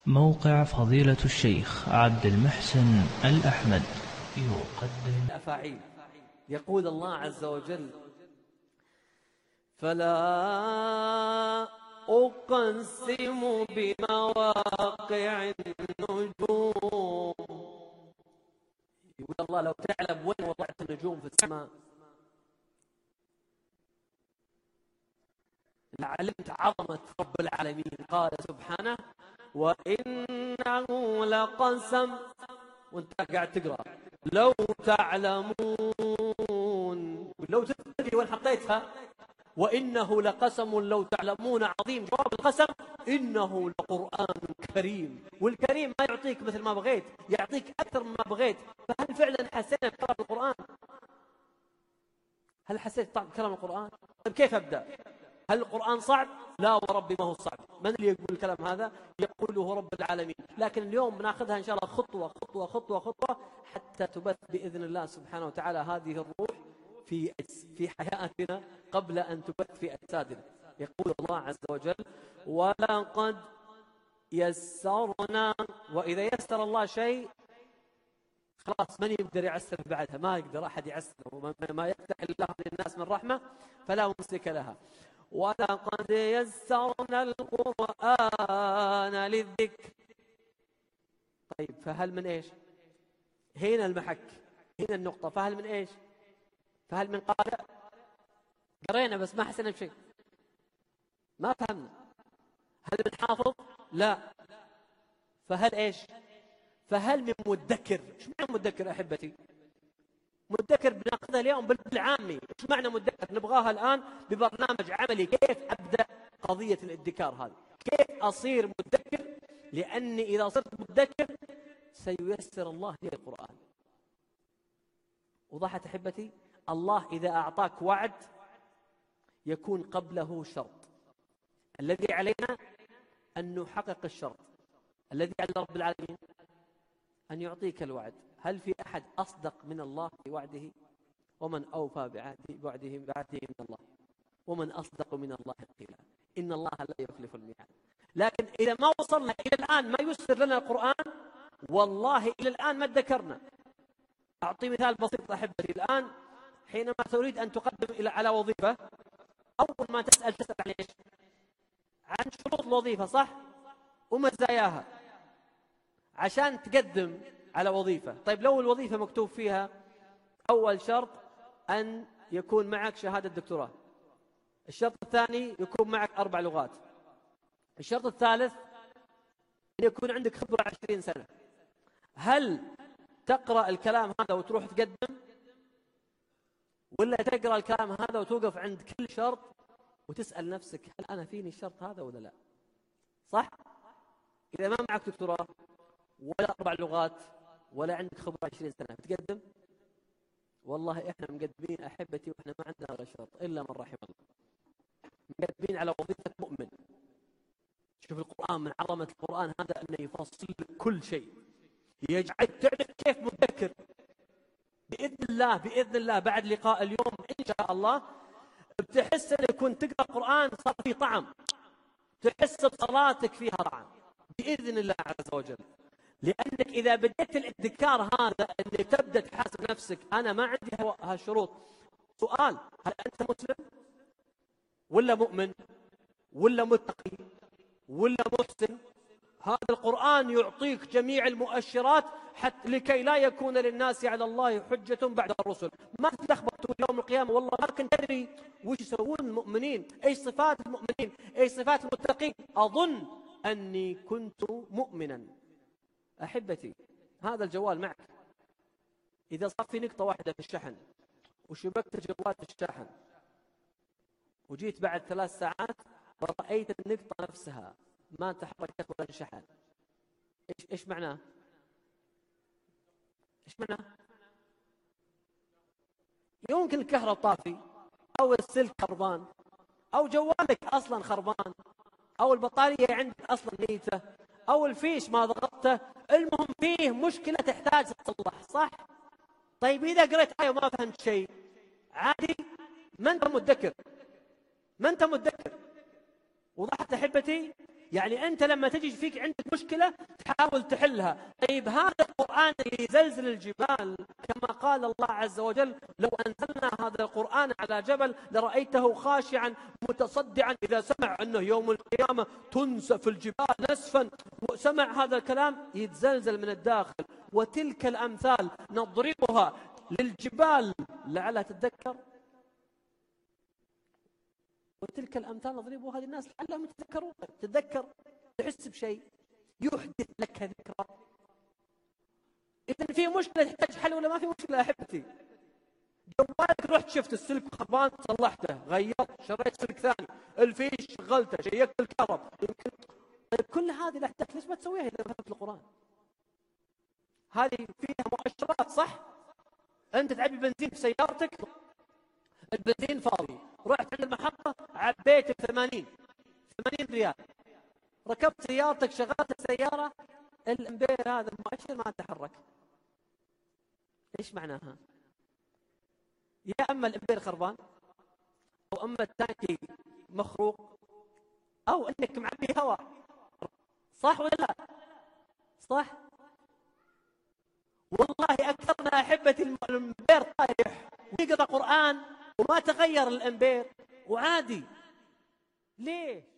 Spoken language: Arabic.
موقع فضيلة الشيخ عبد المحسن الأحمد يقدم الأفاعيل. يقول الله عز وجل: فلا أقسم بمواقع النجوم. يقول الله: لو تعلم وين وضعت النجوم في السماء لعلمت عظمة رب العالمين. قال سبحانه: وإنه لقسم. وانت قاعد تقرأ: لو تعلمون. لو تدري وين حطيتها. وإنه لقسم لو تعلمون عظيم. جواب القسم: إنه لقرآن كريم. والكريم ما يعطيك مثل ما بغيت، يعطيك أكثر مما بغيت. فهل فعلا حسينا بكلام القرآن؟ هل حسيت بطعم كلام القرآن؟ طيب كيف أبدأ؟ هل القرآن صعب؟ لا وربي ما هو صعب. من اللي يقول الكلام هذا؟ يقوله رب العالمين. لكن اليوم بناخذها إن شاء الله خطوة خطوة خطوة خطوة حتى تبث بإذن الله سبحانه وتعالى هذه الروح في حياتنا قبل أن تبث في أجسادنا. يقول الله عز وجل: ولقد يسرنا. وإذا يسر الله شيء خلاص من يقدر يعسر بعدها؟ ما يقدر أحد يعسر. ما يفتح الله للناس من رحمة فلا ممسك لها. ولقد يسرنا القرآن للذكر. طيب فهل من إيش؟ هنا المحك، هنا النقطة. فهل من إيش؟ فهل من قارئ؟ قرينا بس ما حسنا بشيء، ما فهمنا. هل من حافظ؟ لا. فهل إيش؟ فهل من مدكر؟ إيش معنى مدكر أحبتي؟ مدكر بناخذها اليوم بالعامي. إيش معنى مدكر؟ نبغاها الآن ببرنامج عملي. كيف أبدأ قضية الادكار هذه؟ كيف أصير مدكر؟ لأني إذا صرت مدكر سييسر الله لي القرآن. وضحت أحبتي؟ الله إذا أعطاك وعد يكون قبله شرط. الذي علينا أن نحقق الشرط. الذي على رب العالمين أن يعطيك الوعد. هل في أحد أصدق من الله في وعده؟ ومن أوفى بعهده من الله؟ ومن أصدق من الله قيلا؟ إن الله لا يخلف الميعاد. لكن إذا ما وصلنا إلى الآن ما يسر لنا القرآن، والله إلى الآن ما ذكرنا. أعطي مثال بسيط أحبتي. الآن حينما تريد أن تقدم على وظيفة، أول ما تسأل عن إيش؟ عن شروط الوظيفة، صح؟ ومزاياها عشان تقدم على وظيفة. طيب لو الوظيفة مكتوب فيها أول شرط أن يكون معك شهادة دكتوراه، الشرط الثاني يكون معك 4 لغات، الشرط الثالث أن يكون عندك خبرة 20 سنة، هل تقرأ الكلام هذا وتروح تقدم، ولا تقرأ الكلام هذا وتوقف عند كل شرط وتسأل نفسك هل أنا فيني الشرط هذا ولا لا؟ صح؟ إذا ما معك دكتوراه ولا 4 لغات ولا عندك خبرة 20 سنة بتقدم؟ والله إحنا مقدمين أحبتي وإحنا ما عندنا ولا شرط إلا من رحم الله. مقدمين على وظيفة مؤمن. شوف القرآن من عظمة القرآن هذا أنه يفصل لك كل شيء، يجعلك تعرف كيف مذكر. بإذن الله بعد لقاء اليوم إن شاء الله بتحس أن يكون تقرأ القرآن صار فيه طعم، تحس بصلاتك فيها طعم بإذن الله عز وجل. لأنك إذا بديت الادكار هذا أنك تبدأ تحاسب نفسك أنا ما عندي هالشروط. سؤال: هل أنت مسلم ولا مؤمن ولا متقي ولا محسن؟ هذا القرآن يعطيك جميع المؤشرات حتى لكي لا يكون للناس على الله حجة بعد الرسل. ما تلخبطوا يوم القيامة والله ما كنت أدري وش يسوون المؤمنين، ايش صفات المؤمنين، ايش صفات المتقين. أظن أني كنت مؤمنا. أحبتي هذا الجوال معك، إذا صار في نقطة واحدة في الشحن وشبكت جوال في الشحن وجيت بعد 3 ساعات ورأيت النقطة نفسها ما تحركت ولا انشحن، إيش معناه؟ إيش معناه؟ يمكن الكهرباء طافي أو السلك خربان أو جوالك أصلا خربان أو البطارية عندك أصلا ميتة أو الفيش ما ضغطته. المهم فيه مشكلة تحتاج تصلح، صح؟ طيب إذا قريت آية وما فهمت شيء عادي، ما أنت مدكر، ما أنت مدكر. وضحت أحبتي؟ يعني أنت لما تجي فيك عندك مشكلة تحاول تحلها. طيب هذا القرآن اللي يزلزل الجبال كما قال الله عز وجل: لو أنزلنا هذا القرآن على جبل لرأيته خاشعا متصدعا. إذا سمع أنه يوم القيامة تنسف الجبال نسفا وسمع هذا الكلام يتزلزل من الداخل. وتلك الأمثال نضربها للجبال لعلها تتذكر، وتلك الأمثال نضربها للناس لعلهم يتذكرون. تتذكر، تحس بشيء يحدث لك ذكرى. إذا في مشكلة تحتاج حل ولا ما في مشكلة؟ أحبتي، جوالك رحت شفت السلك خربان صلحته، غيرت، شريت سلك ثاني، الفيش شغلته، شيكت الكهرب يمكن. طيب كل هذه الأحداث ليش ما تسويها إذا ما فهمت القرآن؟ هذه فيها مؤشرات، صح؟ أنت تعبي بنزين في سيارتك، البنزين فاضي، رحت عند المحطة عبيت ب80 ريال، ركبت سيارتك شغلت السيارة، الامبير هذا المؤشر ما تحرك. ايش معناها؟ يا اما الامبير خربان، او اما التانكي مخروق، او انك معبي هواء. صح ولا لا؟ صح. والله اكثرنا احبتي الامبير طايح ويقرا قرآن وما تغير الامبير وعادي. ليه؟